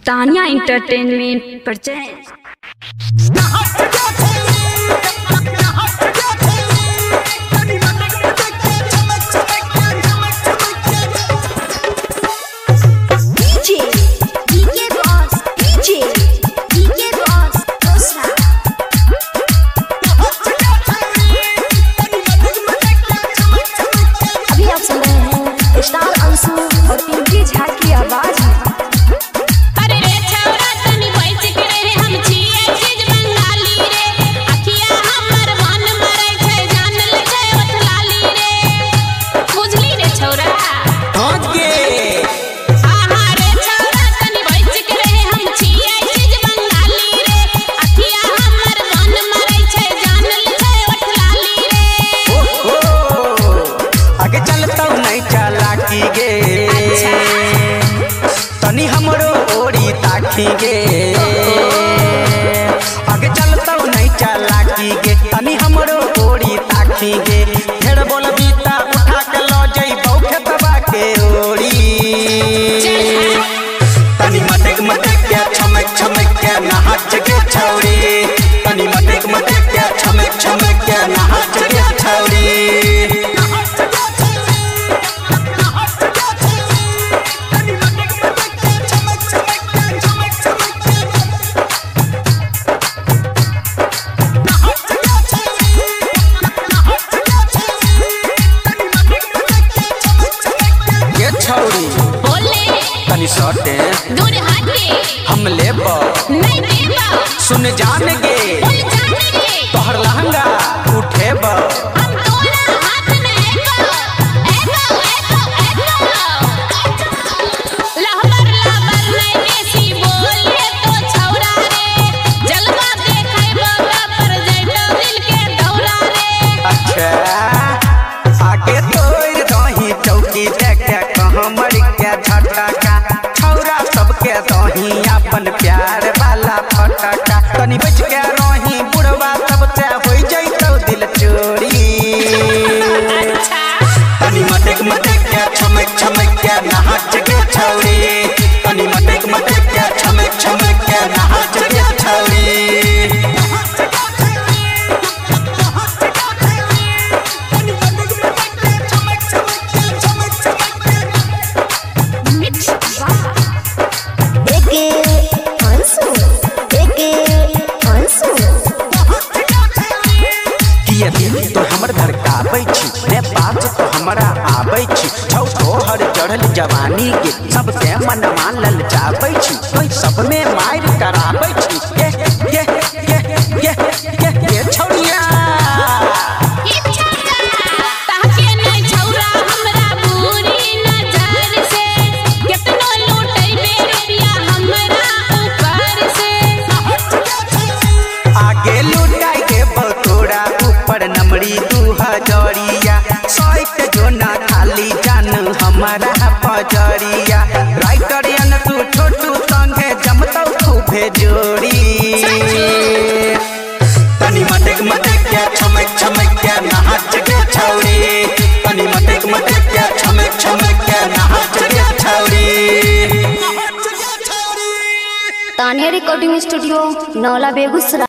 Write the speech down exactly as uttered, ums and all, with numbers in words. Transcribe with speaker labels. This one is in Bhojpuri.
Speaker 1: Tania entertainment present.
Speaker 2: तनी हमरो ओरी ताकी गे आगे चलता नहीं चालाकी गे तनी हमरो ओरी ताकी गे ढेर बोल बीता उठा के लो जई बौखे तबा के ओरी तनी मटक मटक के छमक छमक के नाच के छौरी तनी मटक मटक के छमक छमक के नाच के छौरी। तनी सटे
Speaker 3: दूर हटे
Speaker 2: हम लेबो
Speaker 3: नहीं देबो
Speaker 2: सुन जान गे
Speaker 3: बोल जान गे
Speaker 2: तोहर लहंगा उठेबो
Speaker 3: हम तोरा हाथ में एको एको एको एको लहबर लहबर नहीं बेसी बोले तो छौरा रे जलवा देखै बगा पर जइतो दिल के दौरा रे।
Speaker 2: अच्छा आगे तोर दही चौकी देख के हमर के झटका छौरा सबके दही अपन प्यार वाला फटका तनी बच के रही बुढ़वा सबसे होई जइतो दिल चोरी तनी मटक मटक के छमक छमक के नाच के छौरी तनी मटक मटक के छमक छमक के नाच के छौरी। तो हमर घर काबै छी रे पास तो हमरा आबै छी छौ तोहर चढ़ल जवानी के सबके मनवा ललचाबै छी कोई सब में मार कराबै छी ये ये ये ये ये ये छौरिया
Speaker 3: ताके नहीं छौरा हमरा बुरी नजर से कितनो लूटैबे रुपया हमरा ऊपर से
Speaker 2: आगे लुटाई के बतोरा ऊपर नमरी दू हजरिया साइट जो ना खाली जान हमारा पजरिया राइटर यन तू छोटू संगे जमतौ खूबे जोड़ी तनी मटक मटक के छमक छमक के नाच के छौरी तनी मटक मटक के छमक छमक के नाच के छौरी।
Speaker 1: Tania recording studio Naula Begusarai.